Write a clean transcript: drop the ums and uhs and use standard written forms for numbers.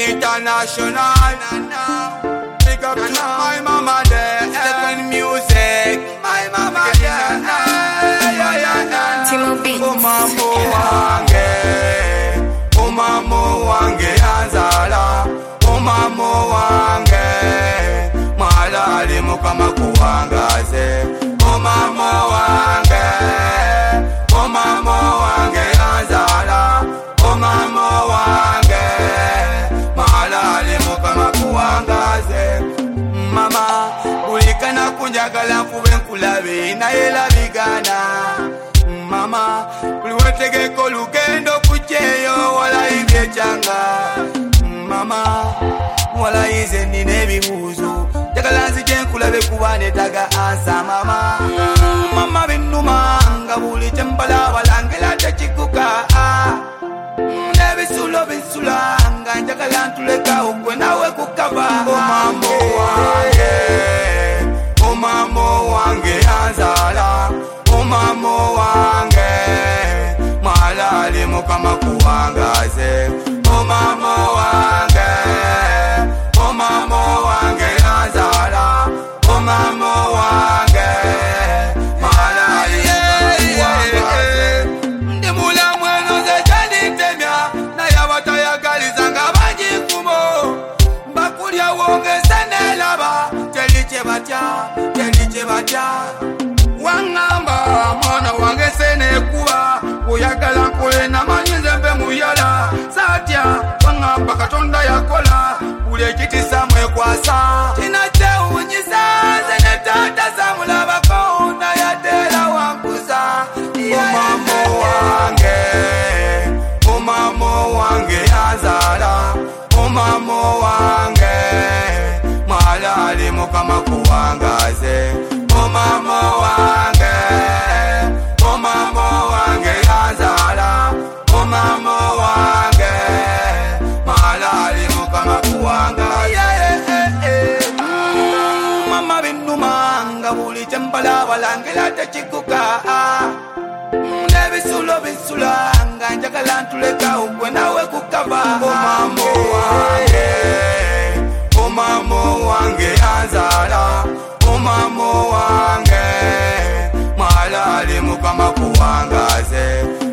international. Pick up to my mama there. Second music. My mama there. Timo Beats. Umamo wange. Umamo wange anzala. Umamo wange. Malali mukama kuwangaze. Umamo wange. Umamo wange anzala. Umamo wange. Malali mukama kuwangaze. Mama bulikana kunjagala kube nkulabe naye labigana. Mama buliwetegeko lugendo kujeyo walayibye changa. Mama walayinze nina ebibuuzo njagala nzije nkulabe kuba netaga ansa. Mama binnuma nga buli kyembalawalangera tekikuka. Nebisulo bisula nga njagala ntuleka okwe nawe kukaba. Omamo wange, omamo wange anzala. Omamo wange, malali mukama kuwangaze. Omamo wange, omamo wange anzala. Omamo wange, malali kuwangaze. Ndi mulamu eno nze kyandintemya naye abatayagaliza nga bangikumo. Bakulya wongeza nelaba teri kyebatya, teri kyebatya. Wangamba mwana wange senekuba oyagala nkole namanyi nze mbe muyala. Satya wangamba Katonda yakola buli ekitisa mwekwasa. Kinakyewunyisa nze ne taata samulabako naye atera wankuza. Omamo wange, omamo wange anzala. Omamo wange, malali mukama kuwangaze. Omamo wange, omamo wange anzala. Omamo wange, malali mukama kuwangaze. Mama binnuma nga buli kyembalawalangera tekikuka. Nebisulo bisula nga njagala ntuleka okwe nawe kukaba. Omamo wange, omamo wange anzala. Omamo wange, malali mukama kuwangaze.